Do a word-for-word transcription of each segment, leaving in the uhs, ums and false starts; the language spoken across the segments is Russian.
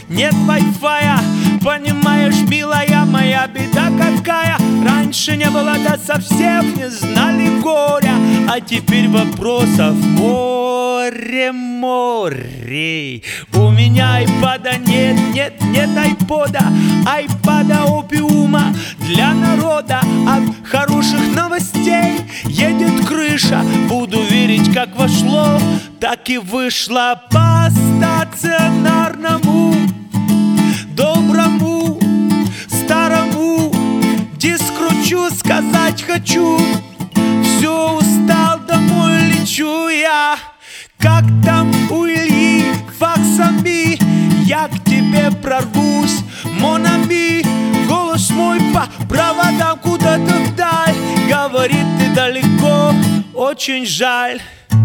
нет вай-фая. Понимаешь, милая, моя беда какая: раньше не было, да совсем не знали горя, а теперь вопросов море, море. У меня айпада нет, нет, нет айпода, айпада опиума для народа. От хороших новостей едет крыша. Буду верить, как вошло, так и вышло. По стационарному, доброму, старому диск кручу, сказать хочу: все, устал, домой лечу я. Как там у Ильи факсами, я к тебе прорвусь, монами. Голос мой по проводам куда-то вдаль говорит: ты далеко, очень жаль.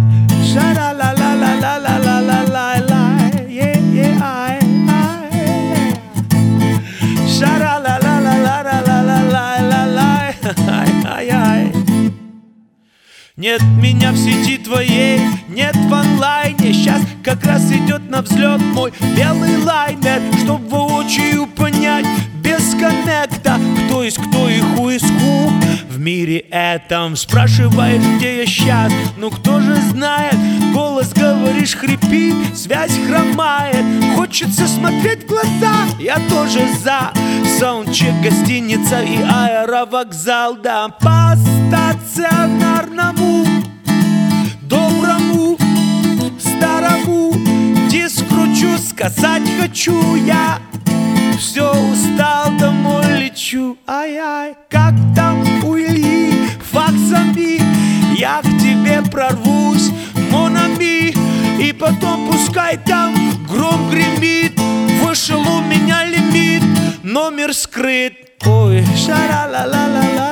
Ша-ла-ла-ла-ла-ла-ла-ла-ла-ла, yeah-yeah-I. Нет меня в сети твоей, нет в онлайне. Сейчас как раз идет на взлет мой белый лайнер, чтоб воочию понять без коннекта, кто есть кто и who is who в мире этом. Спрашиваешь, где я сейчас, ну кто же знает. Голос, говоришь, хрипит, связь хромает. Хочется смотреть в глаза, я тоже за. Саундчек, гостиница и аэровокзал, да. По стационарному, доброму, старому диск кручу, сказать хочу я: все, устал, домой лечу. Ай-ай, как там у Ильи факсами, я к тебе прорвусь, монами. И потом пускай там гром гремит, вышел у меня лимит, номер скрыт. Ой, ша-ла-ла-ла-ла-ла.